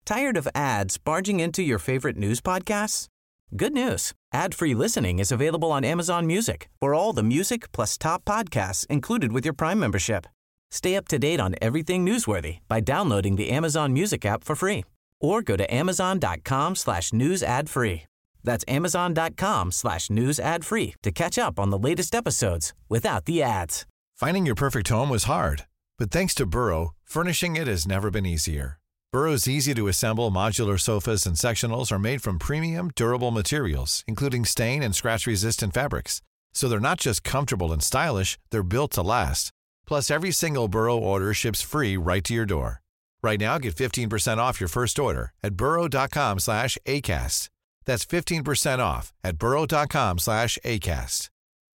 Tired of ads barging into your favorite news podcasts? Good news. Ad-free listening is available on Amazon Music for all the music plus top podcasts included with your Prime membership. Stay up to date on everything newsworthy by downloading the Amazon Music app for free or go to amazon.com/news ad free. That's amazon.com/news ad free to catch up on the latest episodes without the ads. Finding your perfect home was hard, but thanks to Burrow, furnishing it has never been easier. Burrow's easy-to-assemble modular sofas and sectionals are made from premium, durable materials, including stain and scratch-resistant fabrics. So they're not just comfortable and stylish, they're built to last. Plus, every single Burrow order ships free right to your door. Right now, get 15% off your first order at burrow.com/ACAST. That's 15% off at burrow.com/ACAST.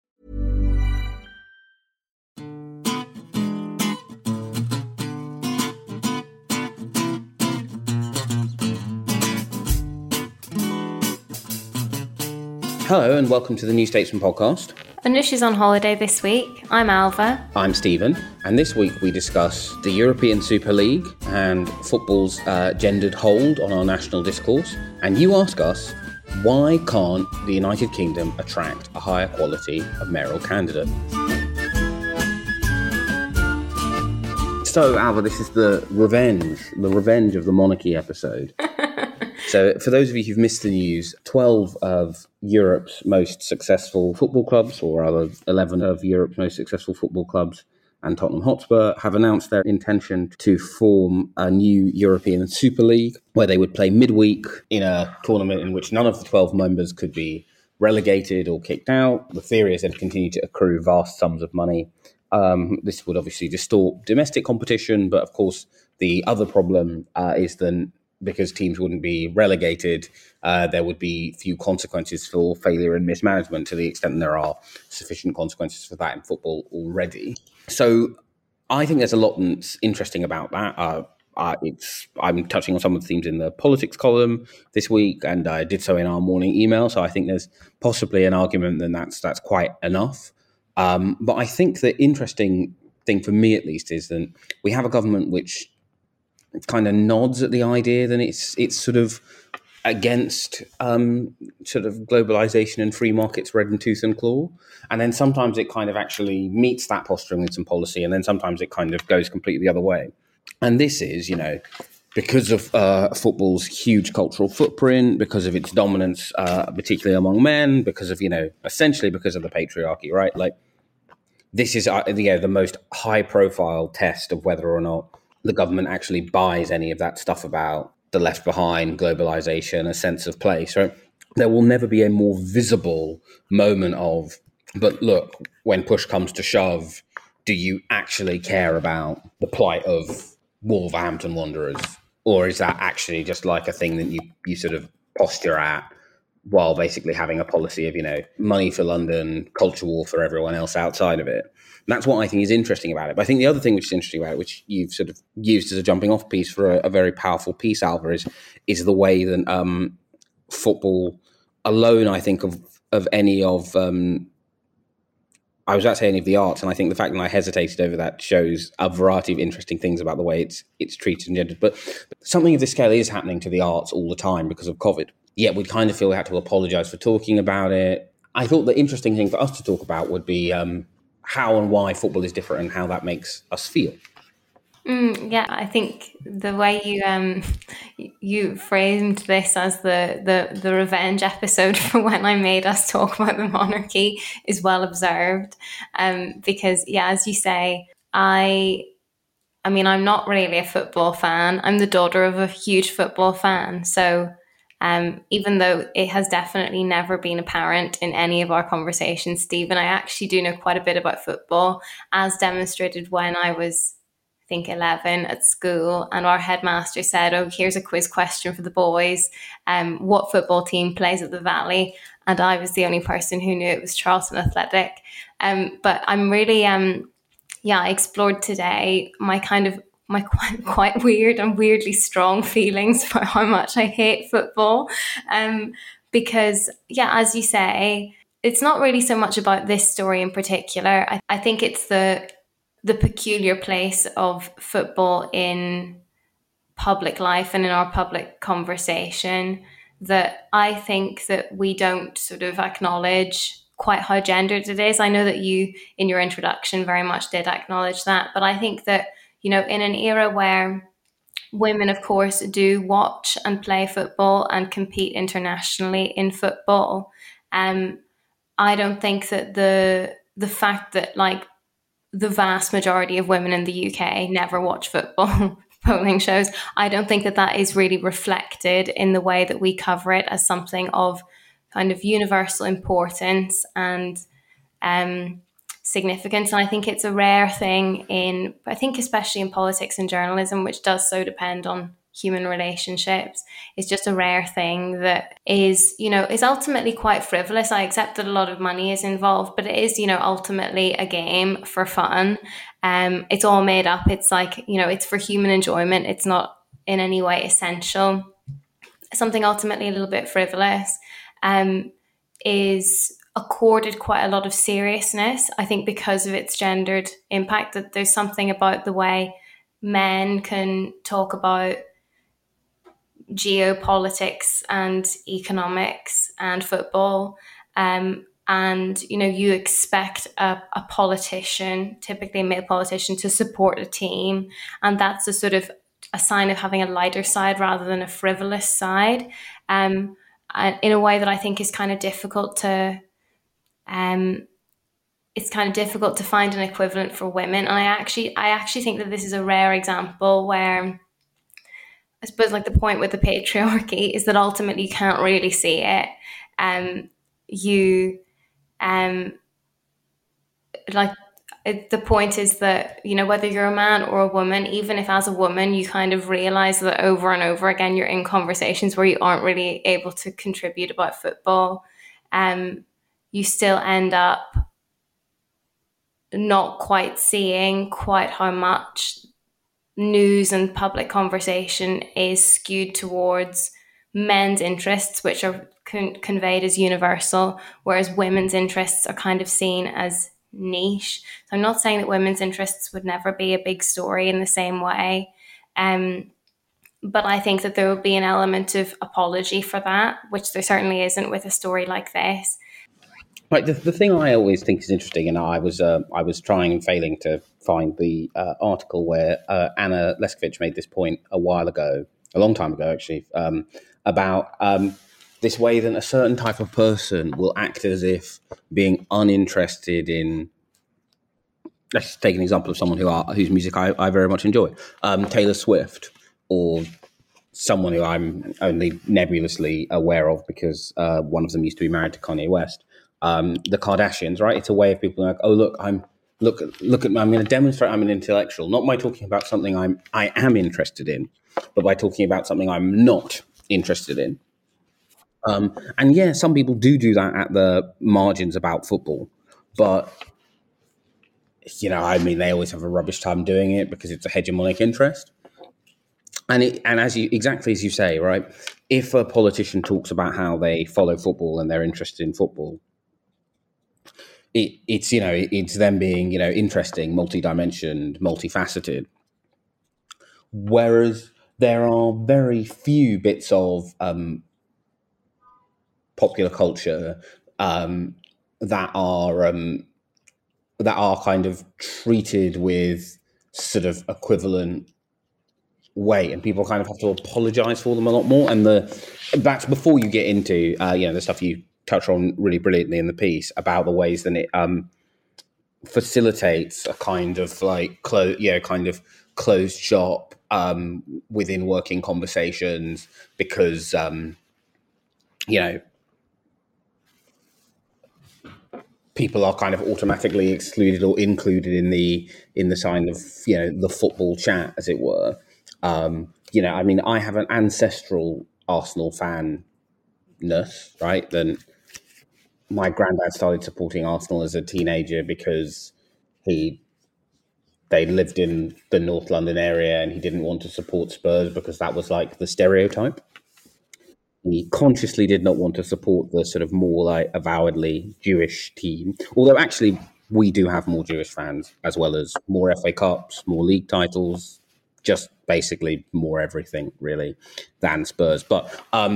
Hello and welcome to the New Statesman podcast. Anusha's on holiday this week. I'm Alva. I'm Stephen, and this week we discuss the European Super League and football's gendered hold on our national discourse. And you ask us, why can't the United Kingdom attract a higher quality of mayoral candidate? So, Alva, this is the revenge of the monarchy episode. So for those of you who've missed the news, 12 of Europe's most successful football clubs, or rather 11 of Europe's most successful football clubs and Tottenham Hotspur, have announced their intention to form a new European Super League where they would play midweek in a tournament in which none of the 12 members could be relegated or kicked out. The theory is they'd continue to accrue vast sums of money. This would obviously distort domestic competition, but of course the other problem is then because teams wouldn't be relegated, there would be few consequences for failure and mismanagement to the extent that there are sufficient consequences for that in football already. So I think there's a lot that's interesting about that. I'm touching on some of the themes in the politics column this week, and I did so in our morning email. So I think there's possibly an argument that that's quite enough. But I think the interesting thing for me, at least, is that we have a government which kind of nods at the idea that it's sort of against sort of globalization and free markets red in tooth and claw. And then sometimes it kind of actually meets that posturing with some policy. And then sometimes it kind of goes completely the other way. And this is, because of football's huge cultural footprint, because of its dominance, particularly among men, because of, essentially because of the patriarchy, right? Like this is, the most high profile test of whether or not the government actually buys any of that stuff about the left behind, globalization, a sense of place, right? There will never be a more visible moment of, but look, when push comes to shove, do you actually care about the plight of Wolverhampton Wanderers? Or is that actually just like a thing that you sort of posture at while basically having a policy of, money for London, culture war for everyone else outside of it? And that's what I think is interesting about it. But I think the other thing which is interesting about it, which you've sort of used as a jumping off piece for a very powerful piece, Alva, is the way that football alone, I think, of any of, I was about to say any of the arts, and I think the fact that I hesitated over that shows a variety of interesting things about the way it's treated and gendered. But something of this scale is happening to the arts all the time because of COVID. Yet we kind of feel we had to apologize for talking about it. I thought the interesting thing for us to talk about would be how and why football is different and how that makes us feel. Yeah, I think the way you framed this as the revenge episode for when I made us talk about the monarchy is well observed. Because, as you say, I mean, I'm not really a football fan. I'm the daughter of a huge football fan. So even though it has definitely never been apparent in any of our conversations, Stephen, I actually do know quite a bit about football, as demonstrated when I was, I think, 11 at school, and our headmaster said, "Oh, here's a quiz question for the boys. What football team plays at the Valley?" And I was the only person who knew it was Charlton Athletic. But I'm really, I explored today my quite weird and weirdly strong feelings for how much I hate football. Because, as you say, it's not really so much about this story in particular. I think it's the peculiar place of football in public life and in our public conversation that I think that we don't sort of acknowledge quite how gendered it is. I know that you, in your introduction, very much did acknowledge that, but I think that, in an era where women, of course, do watch and play football and compete internationally in football, I don't think that the fact that the vast majority of women in the UK never watch football polling shows, I don't think that is really reflected in the way that we cover it as something of kind of universal importance and significance. And I think it's a rare thing especially in politics and journalism, which does so depend on human relationships. It's just a rare thing that is ultimately quite frivolous. I accept that a lot of money is involved, but it is, ultimately a game for fun. It's all made up. It's it's for human enjoyment. It's not in any way essential. Something ultimately a little bit frivolous is accorded quite a lot of seriousness, I think, because of its gendered impact. That there's something about the way men can talk about geopolitics and economics and football, and you expect a politician, typically a male politician, to support a team, and that's a sort of a sign of having a lighter side rather than a frivolous side, in a way that I think is kind of difficult to it's kind of difficult to find an equivalent for women. And I actually think that this is a rare example where, I suppose, the point with the patriarchy is that ultimately you can't really see it. The point is that, whether you're a man or a woman, even if as a woman you kind of realize that over and over again you're in conversations where you aren't really able to contribute about football, you still end up not quite seeing quite how much news and public conversation is skewed towards men's interests, which are conveyed as universal, whereas women's interests are kind of seen as niche. So I'm not saying that women's interests would never be a big story in the same way, but I think that there will be an element of apology for that, which there certainly isn't with a story like this. Right. The thing I always think is interesting, and I was trying and failing to find the article where Anna Leszkiewicz made this point a long time ago, actually, about this way that a certain type of person will act as if being uninterested in. Let's take an example of someone whose music I very much enjoy, Taylor Swift, or someone who I'm only nebulously aware of because one of them used to be married to Kanye West. The Kardashians, right? It's a way of people like, oh, look, I'm going to demonstrate I'm an intellectual, not by talking about something I am interested in, but by talking about something I'm not interested in. And yeah, some people do that at the margins about football, but they always have a rubbish time doing it because it's a hegemonic interest. And exactly as you say, right? If a politician talks about how they follow football and they're interested in football, it's them being interesting, multi-dimensioned, multifaceted. Whereas there are very few bits of popular culture that are kind of treated with sort of equivalent way, and people kind of have to apologize for them a lot more. And that's before you get into the stuff you touch on really brilliantly in the piece about the ways that it facilitates a kind of closed shop within working conversations, because people are kind of automatically excluded or included in the sign of the football chat, as it were. I have an ancestral Arsenal fanness, right? Then my granddad started supporting Arsenal as a teenager because they lived in the North London area and he didn't want to support Spurs because that was like the stereotype. He consciously did not want to support the sort of more like avowedly Jewish team, although actually we do have more Jewish fans, as well as more FA Cups, more league titles, just basically more everything really than Spurs. But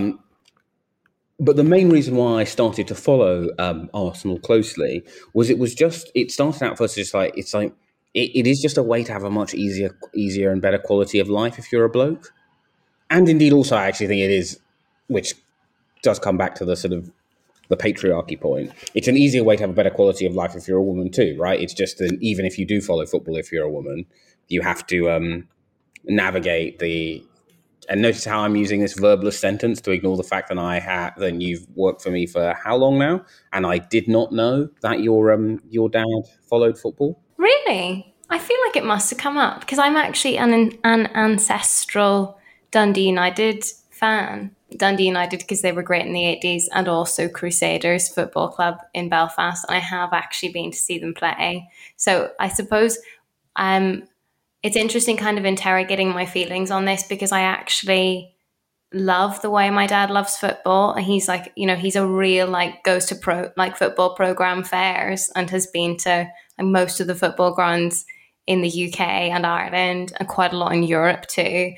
the main reason why I started to follow Arsenal closely was it started out first just like it is just a way to have a much easier and better quality of life if you're a bloke. And indeed also I actually think it is, which does come back to the sort of the patriarchy point. It's an easier way to have a better quality of life if you're a woman too, right? It's just that even if you do follow football, if you're a woman, you have to navigate and notice how I'm using this verbless sentence to ignore the fact that then you've worked for me for how long now, and I did not know that your dad followed football. Really? I feel like it must have come up because I'm actually an ancestral Dundee United fan. Dundee United because they were great in the 80s, and also Crusaders Football Club in Belfast. And I have actually been to see them play. So I suppose it's interesting kind of interrogating my feelings on this because I actually love the way my dad loves football. And he's like, he's a real goes to football program fairs and has been to most of the football grounds in the UK and Ireland and quite a lot in Europe too.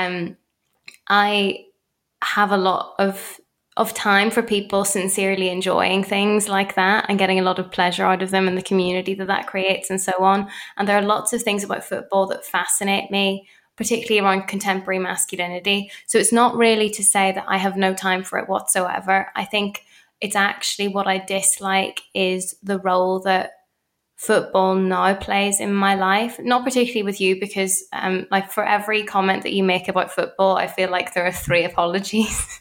I have a lot of time for people sincerely enjoying things like that and getting a lot of pleasure out of them and the community that creates and so on. And there are lots of things about football that fascinate me, particularly around contemporary masculinity. So it's not really to say that I have no time for it whatsoever. I think it's actually what I dislike is the role that football now plays in my life, not particularly with you, because for every comment that you make about football, I feel like there are 3 apologies.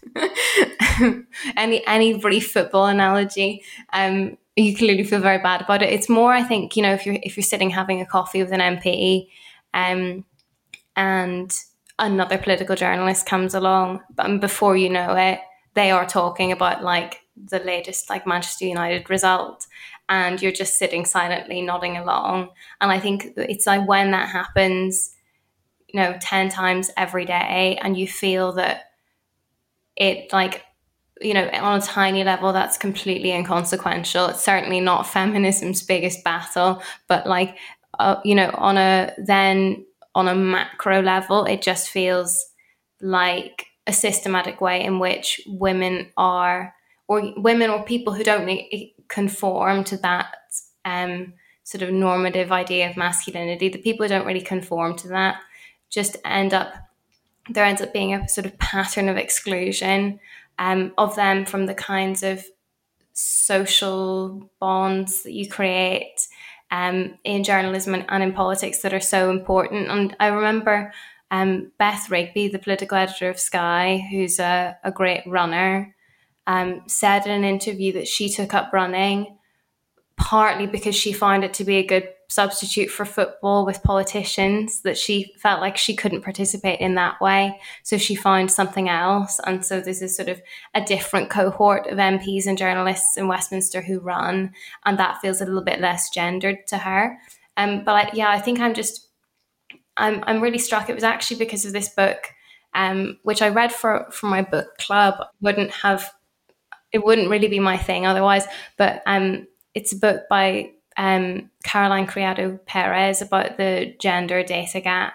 any brief football analogy, you clearly feel very bad about it. It's more, I think, if you're sitting having a coffee with an MP, and another political journalist comes along, but before you know it, they are talking about the latest Manchester United result. And you're just sitting silently nodding along. And I think it's when that happens, 10 times every day, and you feel that it on a tiny level, that's completely inconsequential. It's certainly not feminism's biggest battle, but on a macro level, it just feels like a systematic way in which women or people who don't conform to that sort of normative idea of masculinity, the people who don't really conform to that just ends up being a sort of pattern of exclusion of them from the kinds of social bonds that you create in journalism and in politics that are so important. And I remember Beth Rigby, the political editor of Sky, who's a great runner, said in an interview that she took up running partly because she found it to be a good substitute for football with politicians, that she felt like she couldn't participate in that way. So she found something else. And so there's this sort of a different cohort of MPs and journalists in Westminster who run, and that feels a little bit less gendered to her. I think I'm really struck. It was actually because of this book, which I read for my book club. It wouldn't really be my thing otherwise, but it's a book by Caroline Criado Perez about the gender data gap.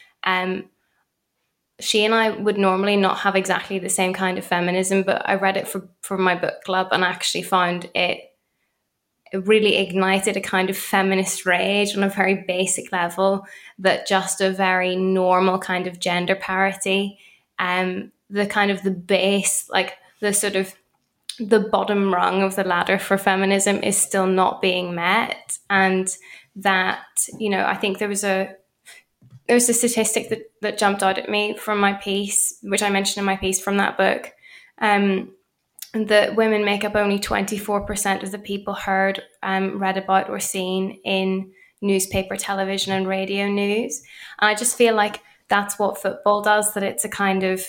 She and I would normally not have exactly the same kind of feminism, but I read it for my book club and actually found it really ignited a kind of feminist rage on a very basic level, that just a very normal kind of gender parity, the kind of the base, the sort of the bottom rung of the ladder for feminism is still not being met. And that, I think there was a statistic that jumped out at me from my piece, which I mentioned in my piece from that book, that women make up only 24% of the people heard, read about or seen in newspaper, television and radio news. And I just feel like that's what football does, that it's a kind of,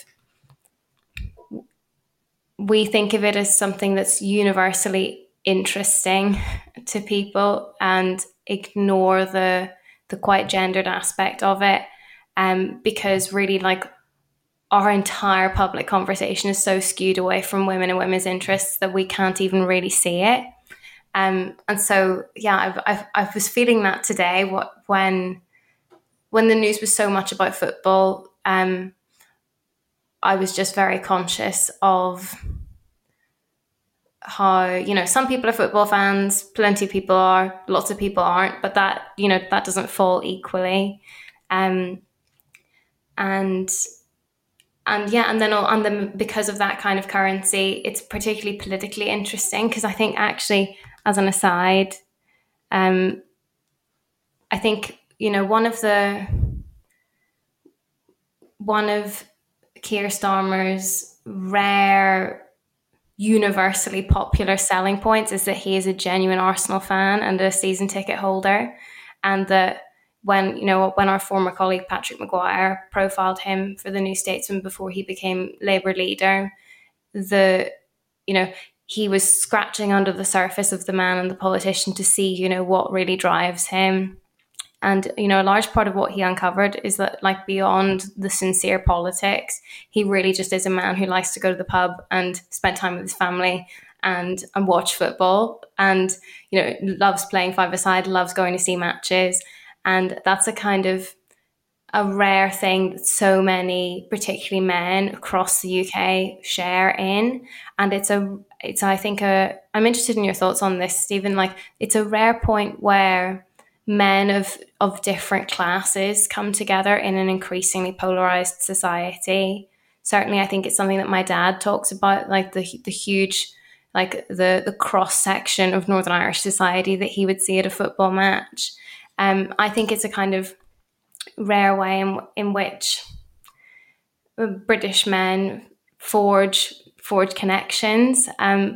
we think of it as something that's universally interesting to people and ignore the quite gendered aspect of it, because really our entire public conversation is so skewed away from women and women's interests that we can't even really see it. And so, I was feeling that today when when the news was so much about football, I was just very conscious of how, some people are football fans, plenty of people are, lots of people aren't, but that, that doesn't fall equally. And then because of that kind of currency, it's particularly politically interesting, because I think, actually, as an aside, I think, one of Keir Starmer's rare, universally popular selling points is that he is a genuine Arsenal fan and a season ticket holder, and that when our former colleague Patrick Maguire profiled him for the New Statesman before he became Labour leader, he was scratching under the surface of the man and the politician to see, what really drives him. And, a large part of what he uncovered is that, like, beyond the sincere politics, he really just is a man who likes to go to the pub and spend time with his family and watch football, and, loves playing five-a-side, loves going to see matches. And that's a kind of a rare thing that so many, particularly men across the UK, share in. And I'm interested in your thoughts on this, Stephen. Like, it's a rare point where men of different classes come together in an increasingly polarized society. Certainly, I think it's something that my dad talks about, like the huge, like the cross section of Northern Irish society that he would see at a football match. I think it's a kind of rare way in which British men forge connections, and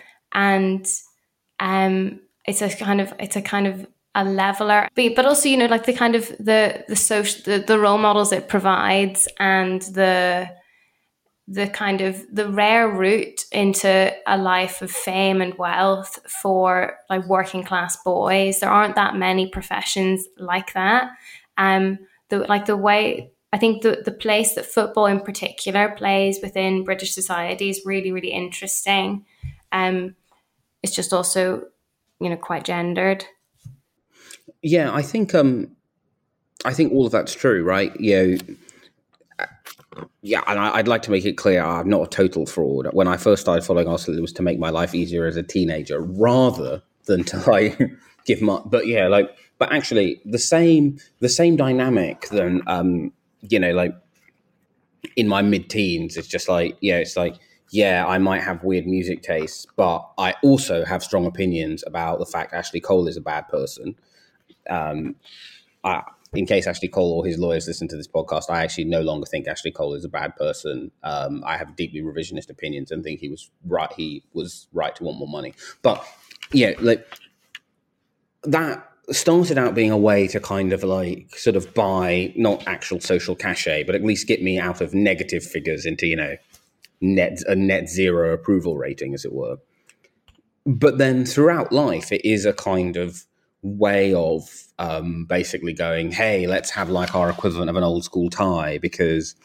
it's a kind of a leveler, but also, like the kind of the social, the role models it provides, and the kind of the rare route into a life of fame and wealth for, like, working class boys. There aren't that many professions like that. The way, I think the place that football in particular plays within British society is really, really interesting. It's just also, quite gendered. Yeah, I think all of that's true, right? Yeah, and I'd like to make it clear, I'm not a total fraud. When I first started following Arsenal, it was to make my life easier as a teenager, rather than to give my. But yeah, but actually, the same dynamic than in my mid-teens. It's just I might have weird music tastes, but I also have strong opinions about the fact Ashley Cole is a bad person. In case Ashley Cole or his lawyers listen to this podcast, I actually no longer think Ashley Cole is a bad person. I have deeply revisionist opinions and think he was right. He was right to want more money. But yeah, that started out being a way to kind of sort of buy not actual social cachet, but at least get me out of negative figures into, a net zero approval rating, as it were. But then throughout life, it is a kind of way of basically going, hey, let's have like our equivalent of an old school tie, because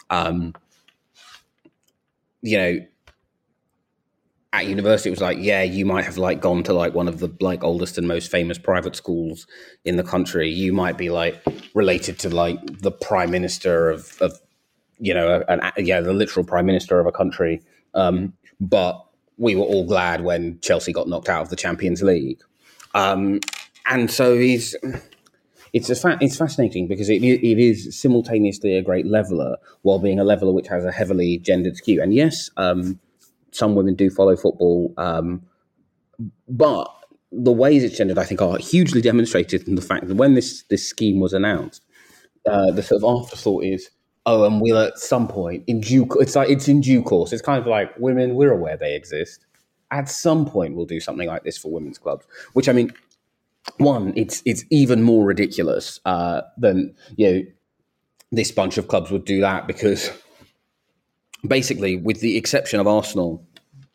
at university it was like, yeah, you might have like gone to like one of the like oldest and most famous private schools in the country, you might be like related to like the prime minister of the literal prime minister of a country, but we were all glad when Chelsea got knocked out of the Champions League. And so it's fascinating because it is simultaneously a great leveler while being a leveler which has a heavily gendered skew. And yes, some women do follow football, but the ways it's gendered, I think, are hugely demonstrated in the fact that when this scheme was announced, the sort of afterthought is, oh, and we'll at some point in due course. It's in due course. It's kind of like, women, we're aware they exist. At some point, we'll do something like this for women's clubs. Which, I mean, one, it's even more ridiculous than this bunch of clubs would do that, because basically, with the exception of Arsenal,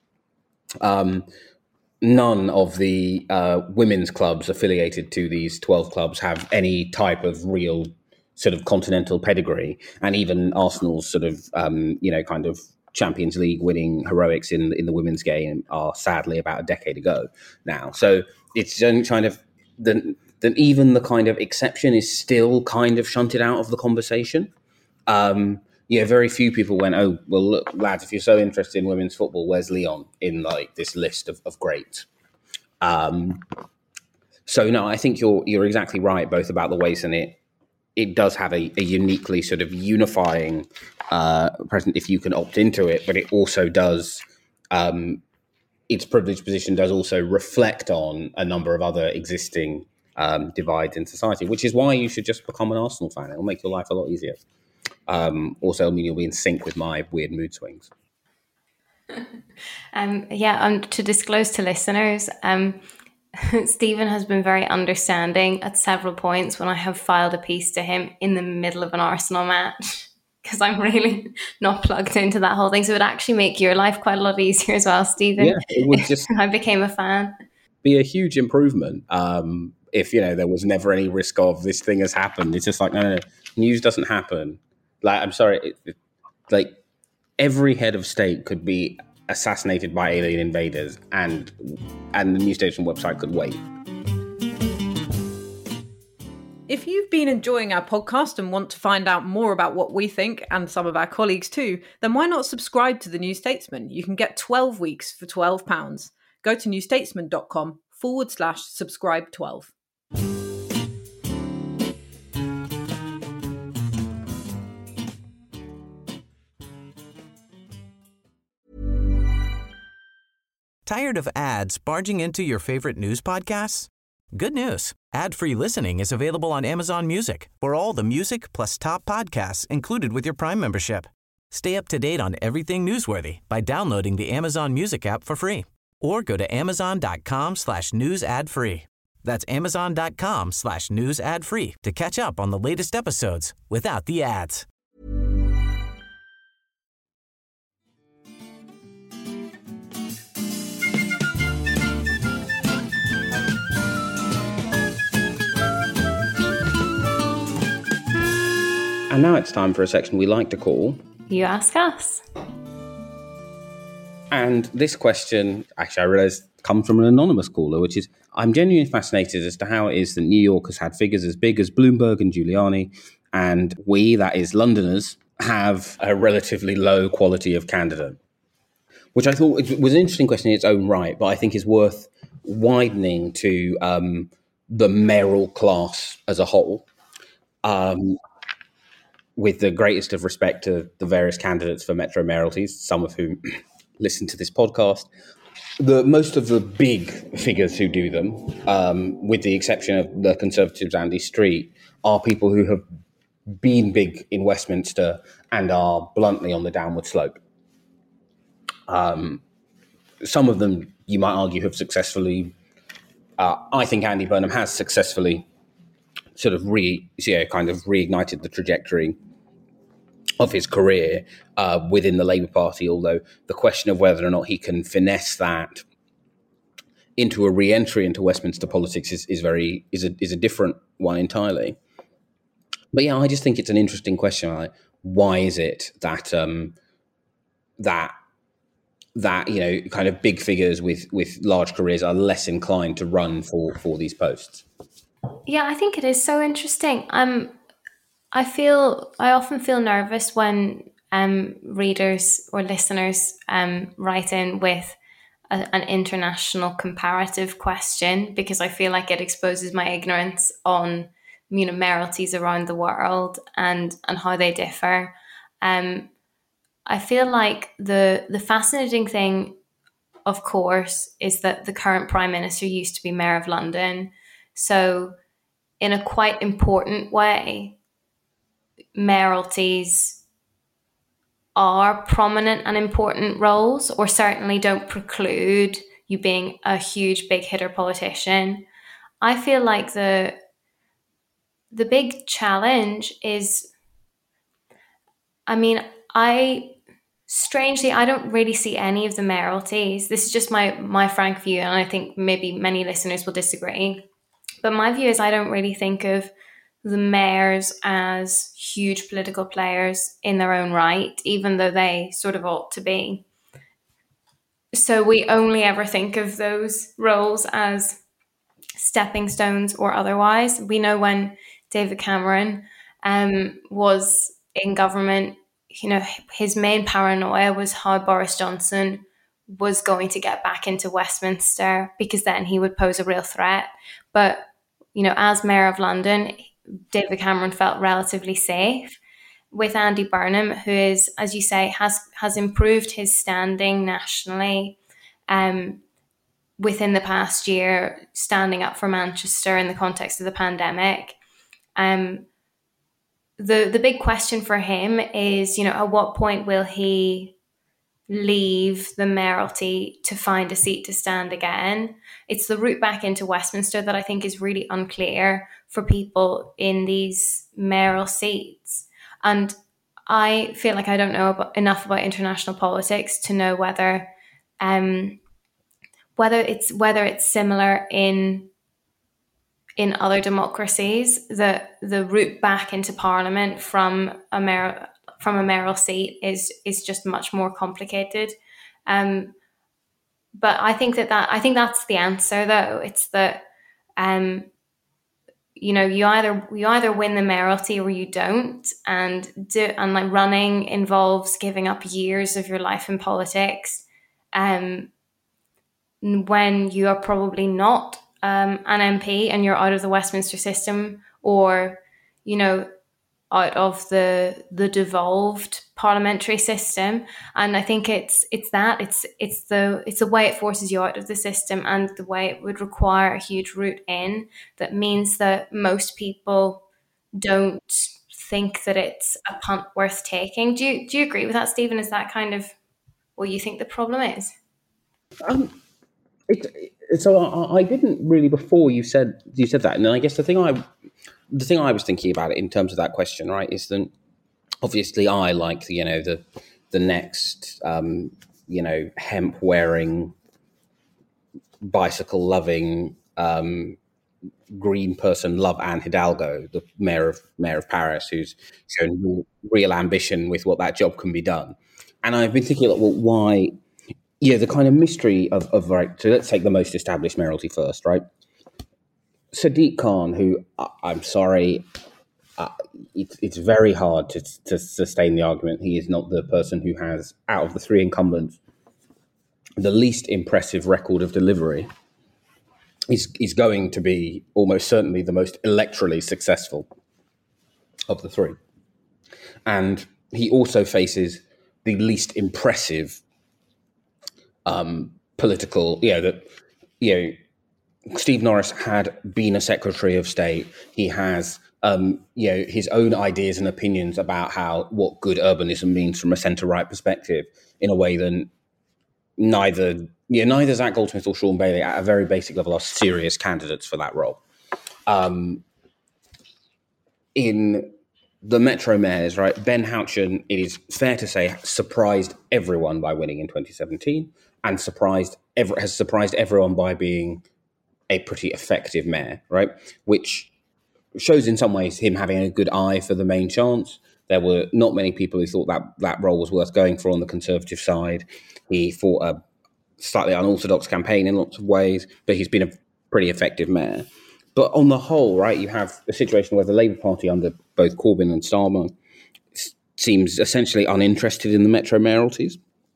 none of the women's clubs affiliated to these 12 clubs have any type of real sort of continental pedigree. And even Arsenal's sort of, kind of Champions League winning heroics in the women's game are sadly about a decade ago now. So it's kind of then even the kind of exception is still kind of shunted out of the conversation. Very few people went, oh, well, look, lads, if you're so interested in women's football, where's Lyon in like this list of greats? So no, I think you're exactly right, both about the ways, and it does have a uniquely sort of unifying present if you can opt into it, but it also does, its privileged position does also reflect on a number of other existing divides in society, which is why you should just become an Arsenal fan. It'll make your life a lot easier. Also, I mean, you'll be in sync with my weird mood swings. To disclose to listeners, Stephen has been very understanding at several points when I have filed a piece to him in the middle of an Arsenal match, because I'm really not plugged into that whole thing. So it would actually make your life quite a lot easier as well, Stephen. Yeah, it would just I became a fan. Be a huge improvement if there was never any risk of this thing has happened. It's just like, no, news doesn't happen. Like, I'm sorry, like every head of state could be assassinated by alien invaders, and the news station website could wait. If you've been enjoying our podcast and want to find out more about what we think, and some of our colleagues too, then why not subscribe to The New Statesman? You can get 12 weeks for £12. Go to newstatesman.com/subscribe12. Tired of ads barging into your favorite news podcasts? Good news. Ad-free listening is available on Amazon Music for all the music plus top podcasts included with your Prime membership. Stay up to date on everything newsworthy by downloading the Amazon Music app for free or go to amazon.com/news ad free. That's amazon.com/news ad free to catch up on the latest episodes without the ads. And now it's time for a section we like to call You Ask Us. And this question, actually, I realised, comes from an anonymous caller, which is, I'm genuinely fascinated as to how it is that New York has had figures as big as Bloomberg and Giuliani, and we, that is Londoners, have a relatively low quality of candidate. Which I thought was an interesting question in its own right, but I think is worth widening to the mayoral class as a whole. With the greatest of respect to the various candidates for Metro Mayoralties, some of whom listen to this podcast, most of the big figures who do them, with the exception of the Conservatives' Andy Street, are people who have been big in Westminster and are bluntly on the downward slope. Some of them, you might argue, have successfully, I think Andy Burnham has successfully sort of reignited the trajectory of his career within the Labour Party, although the question of whether or not he can finesse that into a re-entry into Westminster politics is a different one entirely. But yeah, I just think it's an interesting question. Like, why is it that kind of big figures with large careers are less inclined to run for these posts? Yeah, I think it is so interesting. I often feel nervous when readers or listeners write in with an international comparative question, because I feel like it exposes my ignorance on mayoralties around the world and how they differ. I feel like the fascinating thing, of course, is that the current Prime Minister used to be Mayor of London. So in a quite important way, mayoralties are prominent and important roles, or certainly don't preclude you being a huge big hitter politician. I feel like the big challenge is, I don't really see any of the mayoralties. This is just my frank view, and I think maybe many listeners will disagree. But my view is I don't really think of the mayors as huge political players in their own right, even though they sort of ought to be. So we only ever think of those roles as stepping stones or otherwise. We know when David Cameron was in government, his main paranoia was how Boris Johnson was going to get back into Westminster, because then he would pose a real threat. But, as Mayor of London, David Cameron felt relatively safe. With Andy Burnham, who is, as you say, has improved his standing nationally within the past year, standing up for Manchester in the context of the pandemic. The big question for him is, at what point will he leave the mayoralty to find a seat to stand again? It's the route back into Westminster that I think is really unclear for people in these mayoral seats. And I feel like I don't know enough about international politics to know whether it's similar in other democracies. The route back into Parliament from a mayoral seat is just much more complicated. But I think that's the answer, though. It's that you either win the mayoralty or you don't, and like running involves giving up years of your life in politics, when you are probably not an MP and you're out of the Westminster system, or out of the devolved parliamentary system. And I think it's the way it forces you out of the system, and the way it would require a huge route in, that means that most people don't think that it's a punt worth taking. Do you agree with that, Stephen? Is that kind of what you think the problem is? So I didn't really, before you said that, and I guess the thing I was thinking about it in terms of that question, right, is that obviously I like the next hemp wearing, bicycle loving, green person, love Anne Hidalgo, the mayor of Paris, who's shown real ambition with what that job can be done. And I've been thinking, well, why? The kind of mystery of right. So let's take the most established mayoralty first, right? Sadiq Khan, who I'm sorry, it's very hard to sustain the argument. He is not the person who has, out of the three incumbents, the least impressive record of delivery. He's going to be almost certainly the most electorally successful of the three. And he also faces the least impressive political, Steve Norris had been a Secretary of State. He has, his own ideas and opinions about what good urbanism means from a centre-right perspective, in a way that neither Zach Goldsmith or Sean Bailey, at a very basic level, are serious candidates for that role. In the Metro mayors, right, Ben Houchen, it is fair to say, surprised everyone by winning in 2017, and has surprised everyone by being a pretty effective mayor, right? Which shows in some ways him having a good eye for the main chance. There were not many people who thought that role was worth going for on the Conservative side. He fought a slightly unorthodox campaign in lots of ways, but he's been a pretty effective mayor. But on the whole, right, you have a situation where the Labour Party under both Corbyn and Starmer seems essentially uninterested in the Metro mayoralties.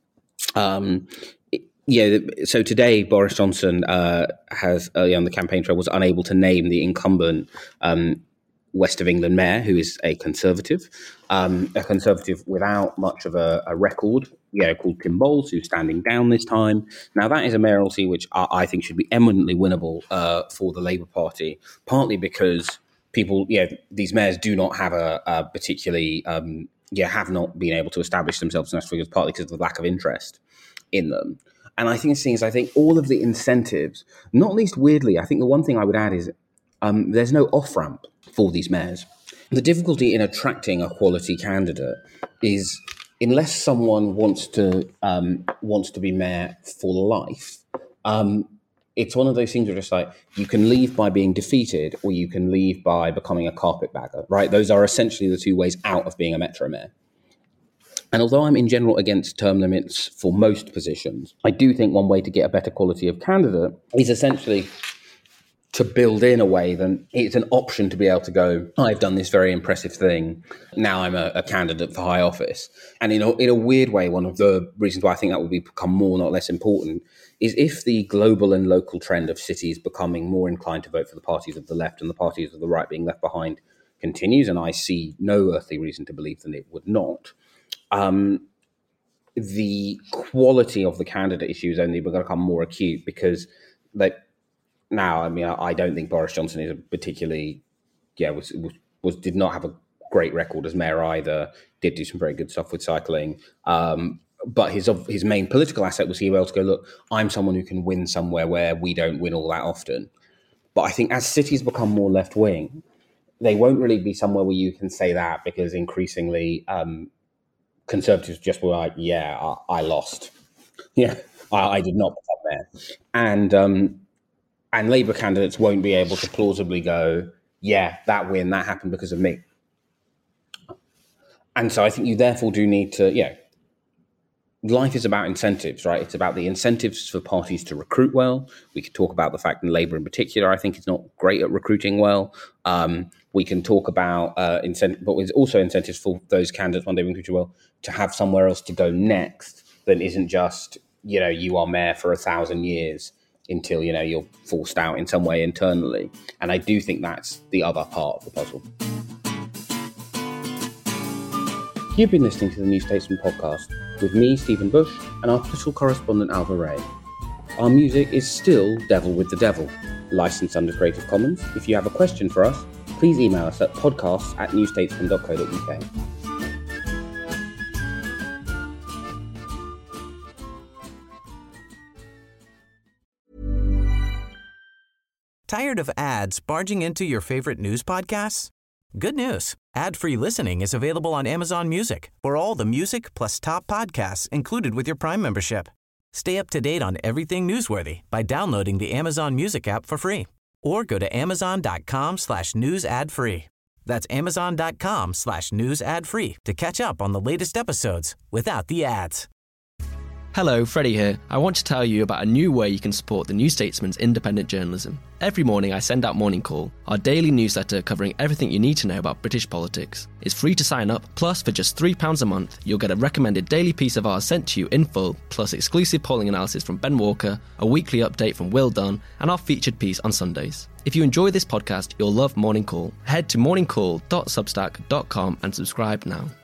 So today Boris Johnson has, early on the campaign trail, was unable to name the incumbent West of England mayor, who is a Conservative without much of a record, called Tim Bowles, who's standing down this time. Now, that is a mayoralty which I think should be eminently winnable for the Labour Party, partly because people, these mayors do not have a particularly, have not been able to establish themselves in those figures, partly because of the lack of interest in them. And I think all of the incentives, not least weirdly, I think the one thing I would add is there's no off-ramp for these mayors. The difficulty in attracting a quality candidate is, unless someone wants to be mayor for life, it's one of those things where just like, you can leave by being defeated, or you can leave by becoming a carpetbagger, right? Those are essentially the two ways out of being a Metro mayor. And although I'm in general against term limits for most positions, I do think one way to get a better quality of candidate is essentially to build in a way, then it's an option to be able to go, I've done this very impressive thing. Now I'm a candidate for high office. And in a weird way, one of the reasons why I think that will become more, not less important, is if the global and local trend of cities becoming more inclined to vote for the parties of the left and the parties of the right being left behind continues, and I see no earthly reason to believe that it would not, the quality of the candidate issue is only going to become more acute because now, I mean, I don't think Boris Johnson is a particularly, did not have a great record as mayor either, did do some very good stuff with cycling. But his main political asset was he was able to go, look, I'm someone who can win somewhere where we don't win all that often. But I think as cities become more left-wing, they won't really be somewhere where you can say that because increasingly Conservatives just were like, I lost. Yeah, I did not become mayor. And Labour candidates won't be able to plausibly go, that win, that happened because of me. And so I think you therefore do need to, life is about incentives, right? It's about the incentives for parties to recruit well. We could talk about the fact that Labour in particular, I think, is not great at recruiting well. We can talk about but there's also incentives for those candidates, when they recruit well, to have somewhere else to go next that isn't just, you are mayor for 1,000 years until, you're forced out in some way internally. And I do think that's the other part of the puzzle. You've been listening to the New Statesman podcast with me, Stephen Bush, and our political correspondent, Alva Ray. Our music is still Devil with the Devil, licensed under Creative Commons. If you have a question for us, please email us at podcasts@newstatesman.co.uk. Tired of ads barging into your favorite news podcasts? Good news. Ad-free listening is available on Amazon Music for all the music plus top podcasts included with your Prime membership. Stay up to date on everything newsworthy by downloading the Amazon Music app for free or go to amazon.com/news ad free. That's amazon.com/news ad free to catch up on the latest episodes without the ads. Hello, Freddie here. I want to tell you about a new way you can support the New Statesman's independent journalism. Every morning I send out Morning Call, our daily newsletter covering everything you need to know about British politics. It's free to sign up, plus for just £3 a month, you'll get a recommended daily piece of ours sent to you in full, plus exclusive polling analysis from Ben Walker, a weekly update from Will Dunn, and our featured piece on Sundays. If you enjoy this podcast, you'll love Morning Call. Head to morningcall.substack.com and subscribe now.